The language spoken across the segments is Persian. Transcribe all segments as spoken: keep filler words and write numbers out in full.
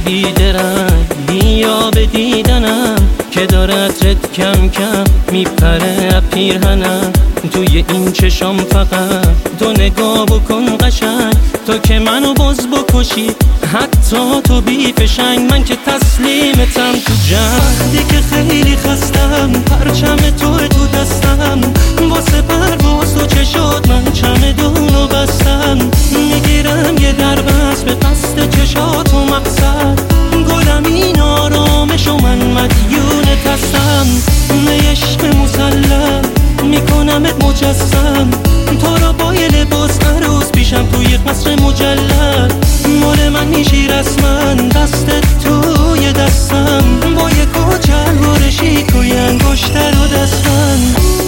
سفید رنگ بیا به دیدنم که دارد رد کم کم میپره پیرهنم. توی این چشام فقط تو نگاه بکن قشنگ، تو که منو باز بکشی حتی تو بی فشنگ. من که تسلیمتم تو جنگ که خیلی خستم، پرچم تو تو دستم واسه پرواز تو چشات من چمدونو بستم. میگیرم یه دربست به قصد چشات و مقصد، گلم این آرامش و من مدیونت هستم. عشق مسلم میکنمت مجسم، تو را با یه لباس عروس پیشم توی قصر مجلل. مال من میشی رسما دستت توی دستم، با یه کچل بارشی توی انگشتر و دستم.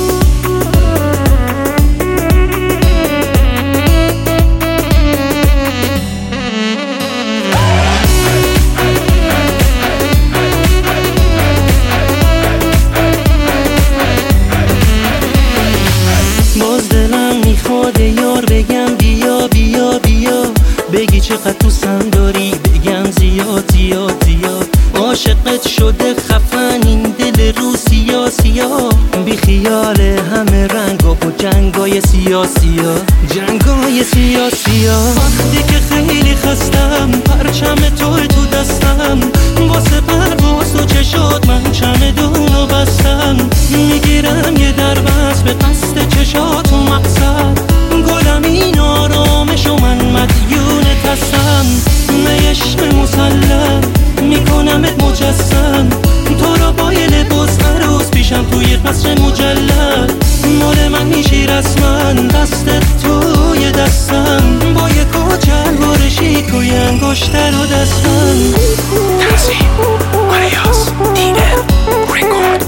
یار بگم بیا بیا بیا، بگی چقدر دوستم داری بگم زیاد زیاد زیاد. عاشقت شده خفن این دل رو سیاه سیاه، بی خیال همه رنگ و جنگای سیاه سیاه جنگای سیاه سیاه. وقتی که خیلی خستم پرچم تو تو دستم، واسه پرواز تو چشات من چمدونو بستم. میگیرم یه دربست به قصد چشات و مقصد، گلم این آرامش و من مدیونت هستم. عشق مسلم میکنمت مجسم، تو را با یه لباس عروس پیشم توی قصر مجلل. مال من میشی رسما دستت توی دستم، با یه کچل بارشی توی انگشتر و دستم. تنظیم آریاس دی ال رکورد.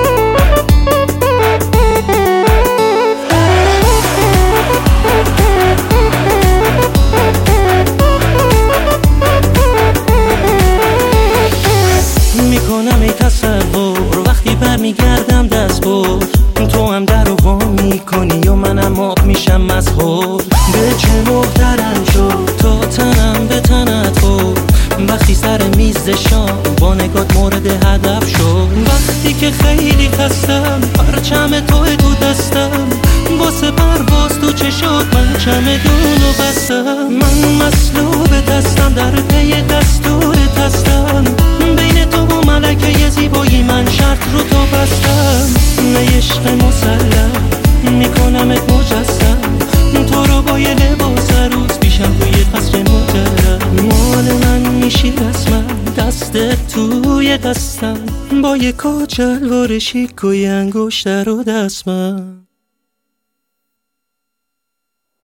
میکنم ای تصور وقتی برمیگردم دست بر، تو هم در رو وا میکنی و منم آب میشم از حب. به چه محترم شد تا تنم به تنت خورد، وقتی سر میز شام با نگات مورد هدف شد. وقتی که خیلی خستم پرچم تو تو دستم، واسه پرواز تو چشات من چمدونو بستم. من مصلوب دستم در پی دستورت هستم، بین تو و ملکه زیبایی من شرط رو تو بستم. عشق مسلم میکنمت مجسم، تو رو با یه لباس عروس پیشم توی قصر مجلل. مال من میشی رسما دستت توی دستم، با یه کچل وارشی کوی انگشتر و دستم.